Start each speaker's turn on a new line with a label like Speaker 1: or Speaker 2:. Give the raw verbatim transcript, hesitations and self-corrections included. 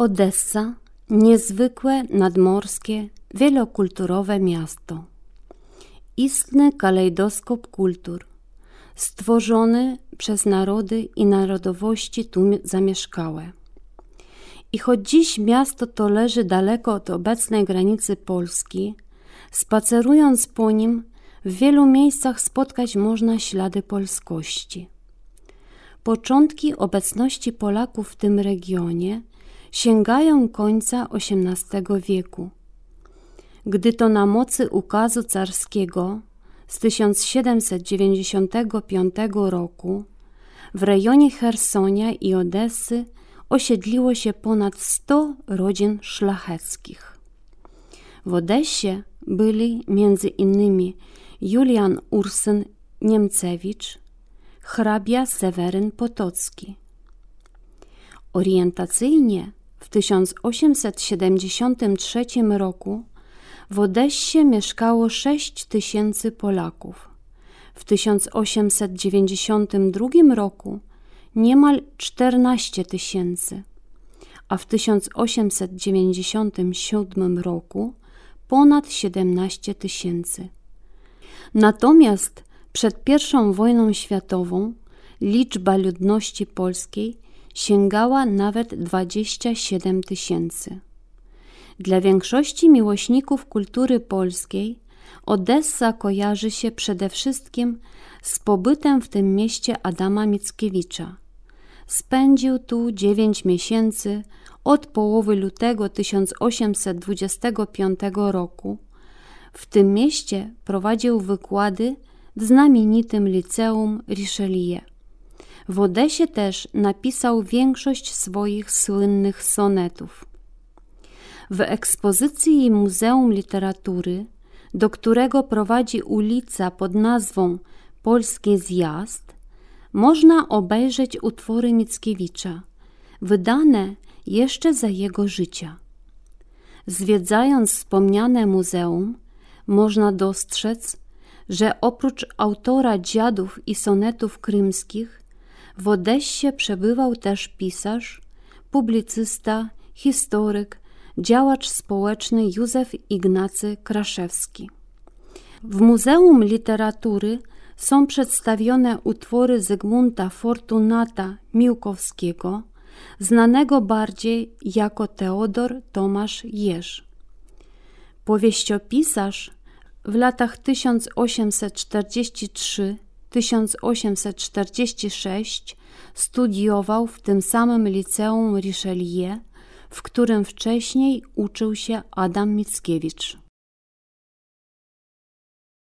Speaker 1: Odessa, niezwykłe, nadmorskie, wielokulturowe miasto. Istny kalejdoskop kultur, stworzony przez narody i narodowości tu zamieszkałe. I choć dziś miasto to leży daleko od obecnej granicy Polski, spacerując po nim, w wielu miejscach spotkać można ślady polskości. Początki obecności Polaków w tym regionie sięgają końca osiemnastego wieku, gdy to na mocy ukazu carskiego z tysiąc siedemset dziewięćdziesiątego piątego roku w rejonie Chersonia i Odessy osiedliło się ponad sto rodzin szlacheckich. W Odessie byli między innymi Julian Ursyn Niemcewicz, hrabia Seweryn Potocki. Orientacyjnie w tysiąc osiemset siedemdziesiątym trzecim roku w Odessie mieszkało sześć tysięcy Polaków, w tysiąc osiemset dziewięćdziesiątym drugim roku niemal czternaście tysięcy, a w tysiąc osiemset dziewięćdziesiątym siódmym roku ponad siedemnaście tysięcy. Natomiast przed pierwszą wojną światową liczba ludności polskiej sięgała nawet dwadzieścia siedem tysięcy. Dla większości miłośników kultury polskiej Odessa kojarzy się przede wszystkim z pobytem w tym mieście Adama Mickiewicza. Spędził tu dziewięć miesięcy od połowy lutego tysiąc osiemset dwudziestego piątego roku. W tym mieście prowadził wykłady w znamienitym Liceum Richelieu. W Odessie też napisał większość swoich słynnych sonetów. W ekspozycji Muzeum Literatury, do którego prowadzi ulica pod nazwą Polski Zjazd, można obejrzeć utwory Mickiewicza, wydane jeszcze za jego życia. Zwiedzając wspomniane muzeum, można dostrzec, że oprócz autora dziadów i sonetów krymskich, w Odessie przebywał też pisarz, publicysta, historyk, działacz społeczny Józef Ignacy Kraszewski. W Muzeum Literatury są przedstawione utwory Zygmunta Fortunata Miłkowskiego, znanego bardziej jako Teodor Tomasz Jerz. Powieściopisarz w latach tysiąc osiemset czterdziestym trzecim do tysiąc osiemset czterdziestego szóstego studiował w tym samym Liceum Richelieu, w którym wcześniej uczył się Adam Mickiewicz.